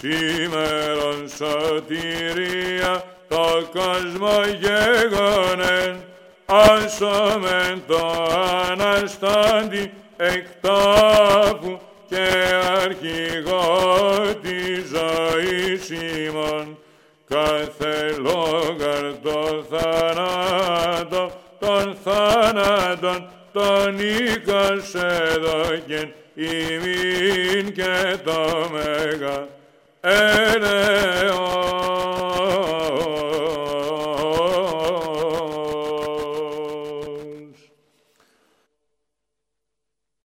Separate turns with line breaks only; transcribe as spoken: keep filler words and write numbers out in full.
σήμερον σωτηρία το κόσμο γεγονέν, άσομεν το Αναστάντη εκ τάφου και αρχηγό της ζωής ημών, καθελόγαρ το θάνατο, τον θάνατον, τον οίκος έδωκεν ημίν και το μέγα ελεόν.